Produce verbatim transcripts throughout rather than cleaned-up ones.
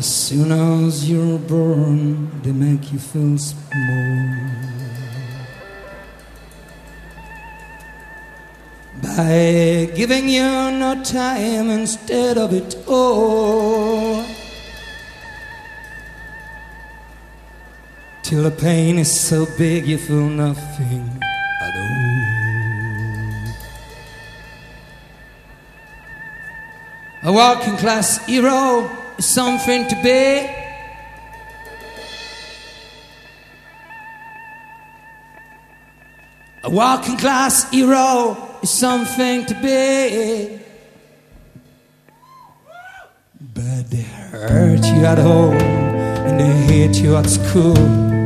As soon as you're born, they make you feel small. By giving you no time instead of it all, till the pain is so big you feel nothing at all. A working class hero is something to be. A working class hero is something to be. But they hurt you at home and they hate you at school.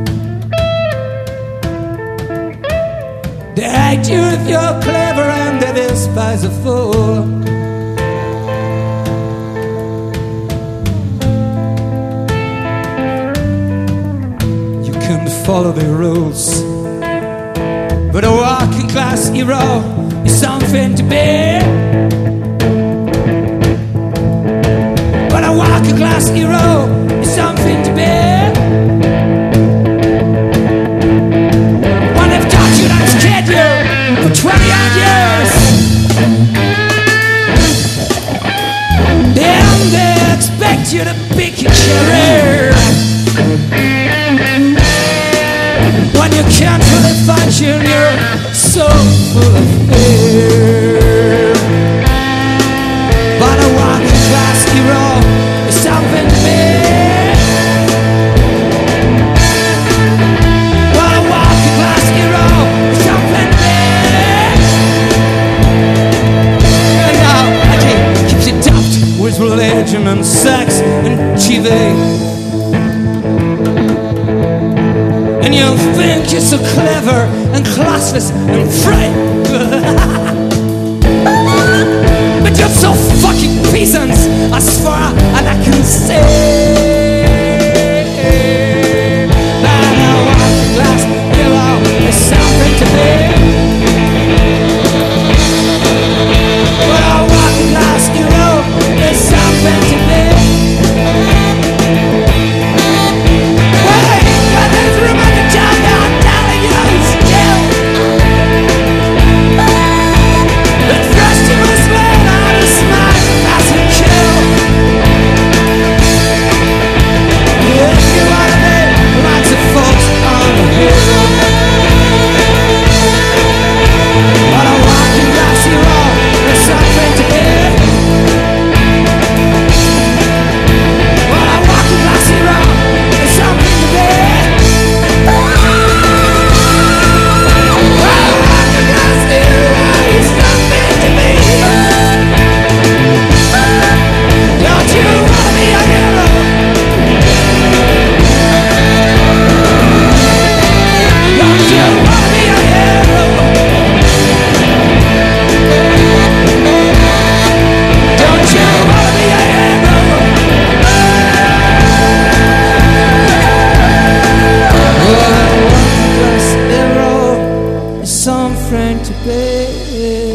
They hate you if you're clever and they despise a fool. You can't follow the rules, but a working class hero is something to be. But a working class hero is something to be. When they've taught you that's scared you for twenty odd years, then they expect you to pick your career. When you can't really function, you're so full of fear. But a working class hero is something to be. But a working class hero is something to be. And now, again, keeps you daft with religion and sex and T V. And you think you're so clever and classless and free. But you're so fucking peasants as far as I can see. That a working class hero is something to be. But a working class hero is something to be. Something to be.